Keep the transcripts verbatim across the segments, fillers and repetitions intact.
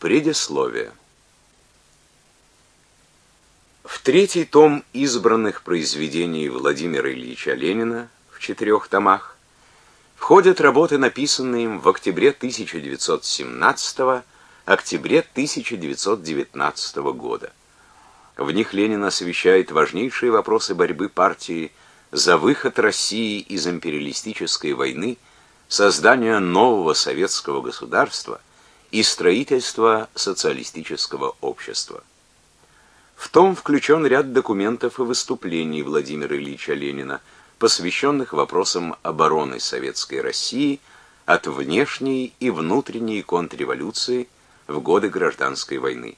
Предисловие. В третий том избранных произведений Владимира Ильича Ленина в четырех томах входят работы, написанные им в октябре тысяча девятьсот семнадцатого, октябре тысяча девятьсот девятнадцатого года. В них Ленин освещает важнейшие вопросы борьбы партии за выход России из империалистической войны, создание нового советского государства и строительство социалистического общества. В том включен ряд документов и выступлений Владимира Ильича Ленина, посвященных вопросам обороны Советской России от внешней и внутренней контрреволюции в годы Гражданской войны.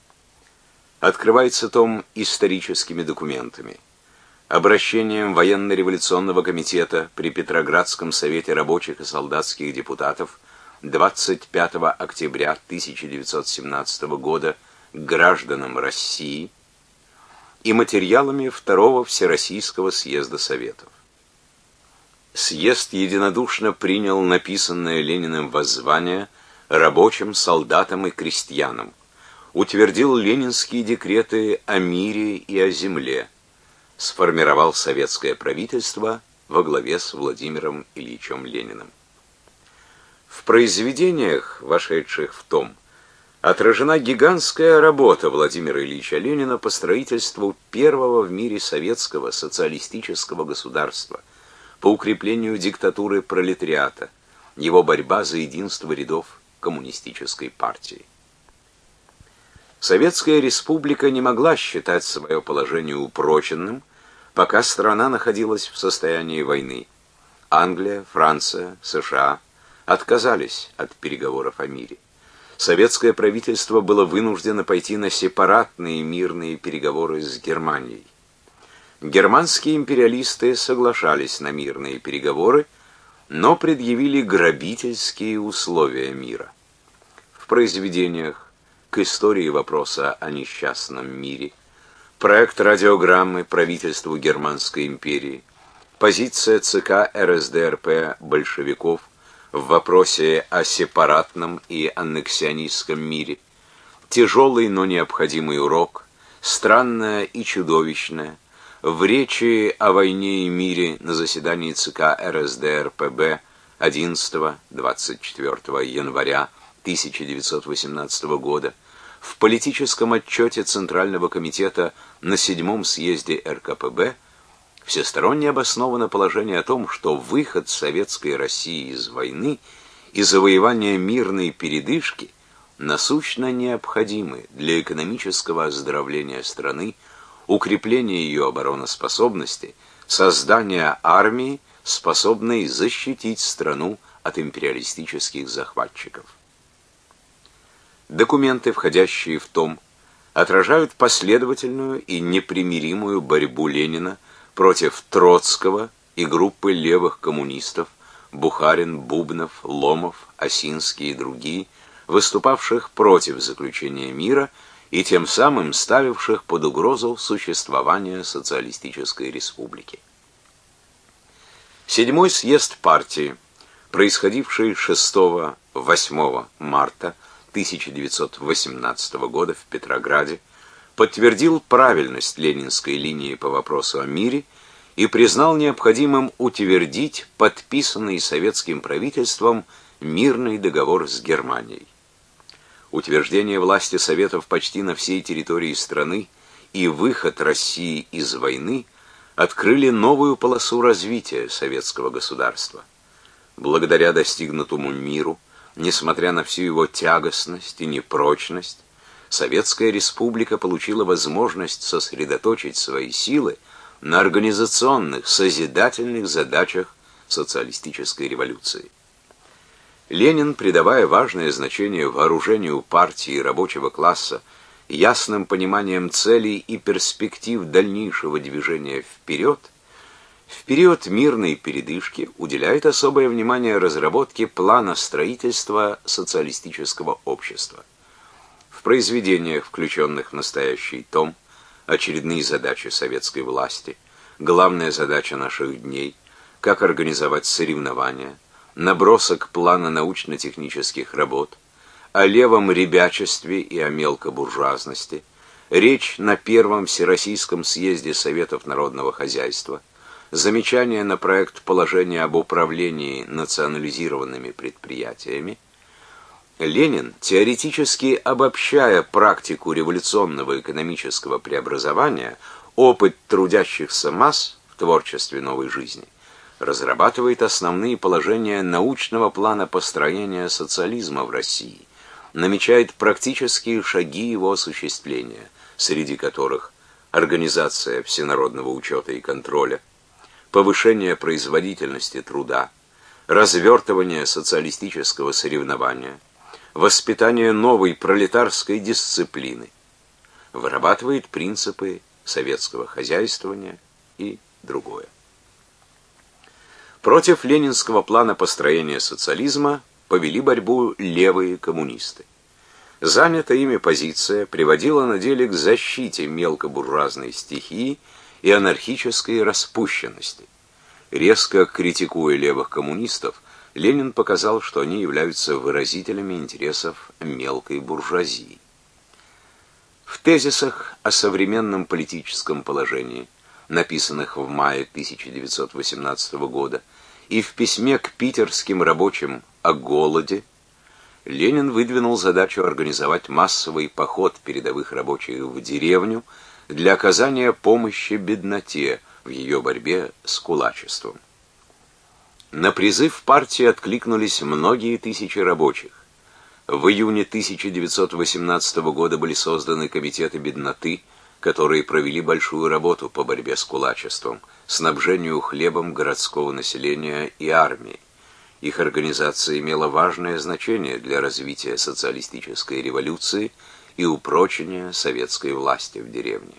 Открывается том историческими документами, обращением военно-революционного комитета при Петроградском совете рабочих и солдатских депутатов двадцать пятого октября тысяча девятьсот семнадцатого года к гражданам России и материалами второго Всероссийского съезда Советов. Съезд единодушно принял написанное Лениным воззвание рабочим, солдатам и крестьянам, утвердил ленинские декреты о мире и о земле, сформировал советское правительство во главе с Владимиром Ильичем Лениным. В произведениях, вошедших в том, отражена гигантская работа Владимира Ильича Ленина по строительству первого в мире советского социалистического государства, по укреплению диктатуры пролетариата, его борьба за единство рядов коммунистической партии. Советская республика не могла считать свое положение упроченным, пока страна находилась в состоянии войны. Англия, Франция, США отказались от переговоров о мире. Советское правительство было вынуждено пойти на сепаратные мирные переговоры с Германией. Германские империалисты соглашались на мирные переговоры, но предъявили грабительские условия мира. В произведениях «К истории вопроса о несчастном мире», проект радиограммы правительству Германской империи, позиция ЦК РСДРП большевиков в вопросе о сепаратном и аннексионистском мире, тяжелый, но необходимый урок, странное и чудовищное, в речи о войне и мире на заседании ЦК РСДРПб одиннадцатого-двадцать четвёртого января тысяча девятьсот восемнадцатого года, в политическом отчете Центрального комитета на седьмом съезде РКПб всесторонне обосновано положение о том, что выход Советской России из войны и завоевание мирной передышки насущно необходимы для экономического оздоровления страны, укрепления ее обороноспособности, создания армии, способной защитить страну от империалистических захватчиков. Документы, входящие в том, отражают последовательную и непримиримую борьбу Ленина против Троцкого и группы левых коммунистов Бухарин, Бубнов, Ломов, Осинский и другие, выступавших против заключения мира и тем самым ставивших под угрозу существование социалистической республики. Седьмой съезд партии, происходивший шестого-восьмого марта тысяча девятьсот восемнадцатого года в Петрограде, подтвердил правильность ленинской линии по вопросу о мире и признал необходимым утвердить подписанный советским правительством мирный договор с Германией. Утверждение власти Советов почти на всей территории страны и выход России из войны открыли новую полосу развития советского государства. Благодаря достигнутому миру, несмотря на всю его тягостность и непрочность, Советская Республика получила возможность сосредоточить свои силы на организационных, созидательных задачах социалистической революции. Ленин, придавая важное значение вооружению партии и рабочего класса, ясным пониманием целей и перспектив дальнейшего движения вперед, в период мирной передышки уделяет особое внимание разработке плана строительства социалистического общества. В произведениях, включенных в настоящий том, очередные задачи советской власти, главная задача наших дней, как организовать соревнования, набросок плана научно-технических работ, о левом ребячестве и о мелкобуржуазности, речь на Первом Всероссийском съезде Советов народного хозяйства, замечание на проект положения об управлении национализированными предприятиями, Ленин, теоретически обобщая практику революционного экономического преобразования, опыт трудящихся масс в творчестве новой жизни, разрабатывает основные положения научного плана построения социализма в России, намечает практические шаги его осуществления, среди которых организация всенародного учета и контроля, повышение производительности труда, развертывание социалистического соревнования, воспитание новой пролетарской дисциплины, вырабатывает принципы советского хозяйствования и другое. Против ленинского плана построения социализма повели борьбу левые коммунисты. Занятая ими позиция приводила на деле к защите мелкобуржуазной стихии и анархической распущенности. Резко критикуя левых коммунистов, Ленин показал, что они являются выразителями интересов мелкой буржуазии. В тезисах о современном политическом положении, написанных в мае тысяча девятьсот восемнадцатого года, и в письме к питерским рабочим о голоде, Ленин выдвинул задачу организовать массовый поход передовых рабочих в деревню для оказания помощи бедноте в ее борьбе с кулачеством. На призыв партии откликнулись многие тысячи рабочих. В июне тысяча девятьсот восемнадцатого года были созданы комитеты бедноты, которые провели большую работу по борьбе с кулачеством, снабжению хлебом городского населения и армии. Их организация имела важное значение для развития социалистической революции и упрочения советской власти в деревне.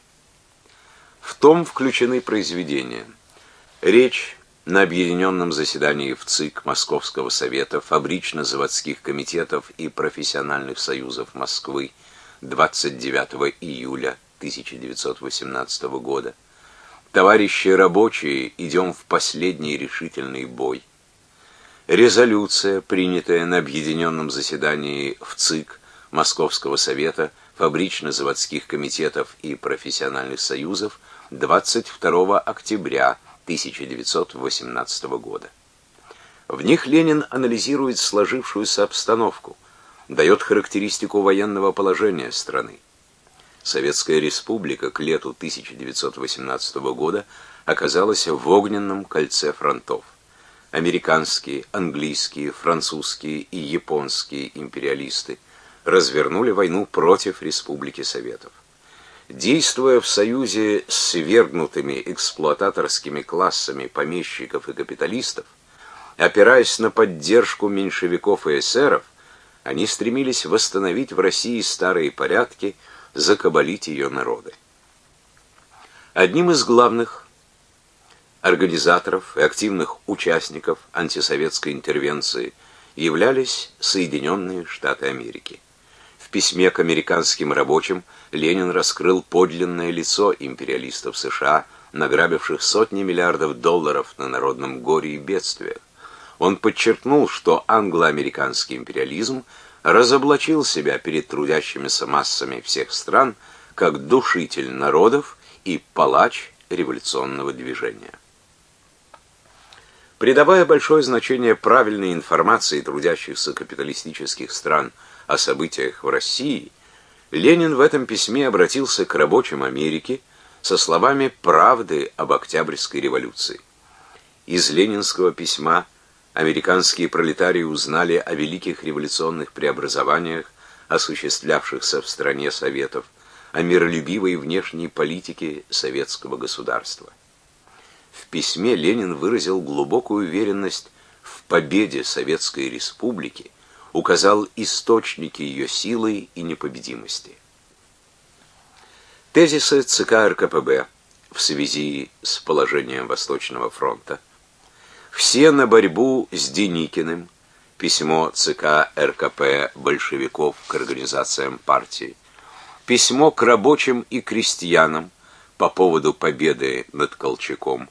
В том включены произведения: речь на объединенном заседании в ЦИК Московского совета, фабрично-заводских комитетов и профессиональных союзов Москвы двадцать девятого июля тысяча девятьсот восемнадцатого года, «Товарищи рабочие, идем в последний решительный бой», резолюция, принятая на объединенном заседании в ЦИК Московского совета, фабрично-заводских комитетов и профессиональных союзов двадцать второго октября тысяча девятьсот восемнадцатого года. В них Ленин анализирует сложившуюся обстановку, дает характеристику военного положения страны. Советская республика к лету тысяча девятьсот восемнадцатого года оказалась в огненном кольце фронтов. Американские, английские, французские и японские империалисты развернули войну против Республики Советов. Действуя в союзе с свергнутыми эксплуататорскими классами помещиков и капиталистов, опираясь на поддержку меньшевиков и эсеров, они стремились восстановить в России старые порядки, закабалить ее народы. Одним из главных организаторов и активных участников антисоветской интервенции являлись Соединенные Штаты Америки. В письме к американским рабочим Ленин раскрыл подлинное лицо империалистов США, награбивших сотни миллиардов долларов на народном горе и бедствиях. Он подчеркнул, что англо-американский империализм разоблачил себя перед трудящимися массами всех стран как душитель народов и палач революционного движения. Придавая большое значение правильной информации трудящихся капиталистических стран о событиях в России, Ленин в этом письме обратился к рабочим Америки со словами правды об Октябрьской революции. Из ленинского письма американские пролетарии узнали о великих революционных преобразованиях, осуществлявшихся в стране Советов, о миролюбивой внешней политике советского государства. В письме Ленин выразил глубокую уверенность в победе Советской Республики, указал источники ее силы и непобедимости. Тезисы ЦК РКПБ в связи с положением Восточного фронта, все на борьбу с Деникиным, письмо ЦК РКП большевиков к организациям партии, письмо к рабочим и крестьянам по поводу победы над Колчаком,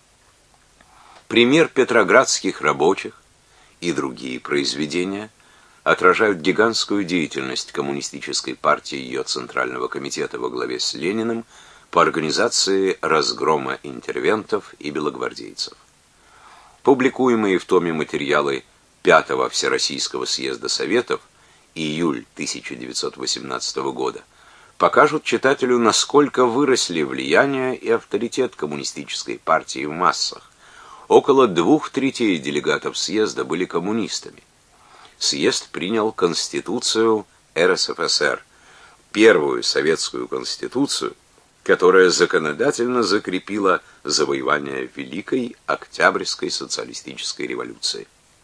пример петроградских рабочих и другие произведения отражают гигантскую деятельность коммунистической партии и ее Центрального комитета во главе с Лениным по организации разгрома интервентов и белогвардейцев. Публикуемые в томе материалы пятого Всероссийского съезда Советов, июль тысяча девятьсот восемнадцатого года, покажут читателю, насколько выросли влияние и авторитет коммунистической партии в массах. Около двух третей делегатов съезда были коммунистами. Съезд принял Конституцию эр эс эф эс эр, первую советскую конституцию, которая законодательно закрепила завоевание Великой Октябрьской социалистической революции.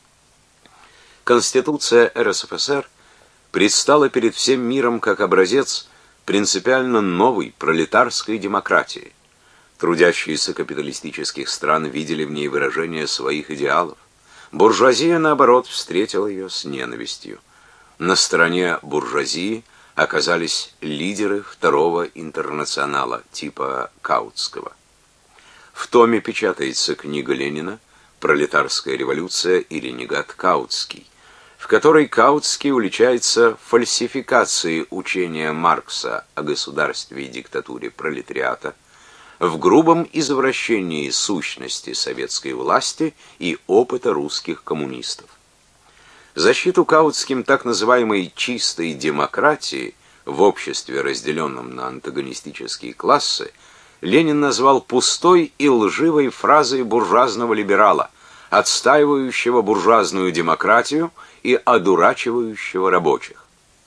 Конституция эр эс эф эс эр предстала перед всем миром как образец принципиально новой пролетарской демократии. Трудящиеся капиталистических стран видели в ней выражение своих идеалов. Буржуазия, наоборот, встретила ее с ненавистью. На стороне буржуазии оказались лидеры второго интернационала типа Каутского. В томе печатается книга Ленина «Пролетарская революция и ренегат Каутский», в которой Каутский уличается в фальсификации учения Маркса о государстве и диктатуре пролетариата, в грубом извращении сущности советской власти и опыта русских коммунистов. Защиту Каутским так называемой чистой демократии в обществе, разделенном на антагонистические классы, Ленин назвал пустой и лживой фразой буржуазного либерала, отстаивающего буржуазную демократию и одурачивающего рабочих.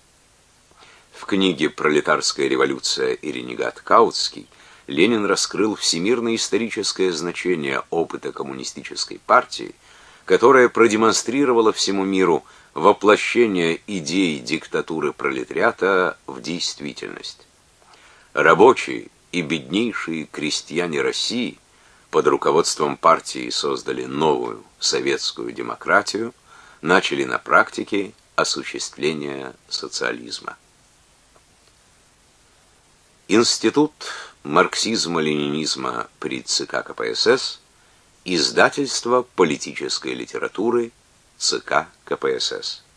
В книге «Пролетарская революция и ренегат Каутский» Ленин раскрыл всемирно-историческое значение опыта коммунистической партии, которая продемонстрировала всему миру воплощение идей диктатуры пролетариата в действительность. Рабочие и беднейшие крестьяне России под руководством партии создали новую советскую демократию, начали на практике осуществление социализма. Институт марксизма-ленинизма при ЦК ка пэ эс эс, издательство политической литературы ЦК ка пэ эс эс.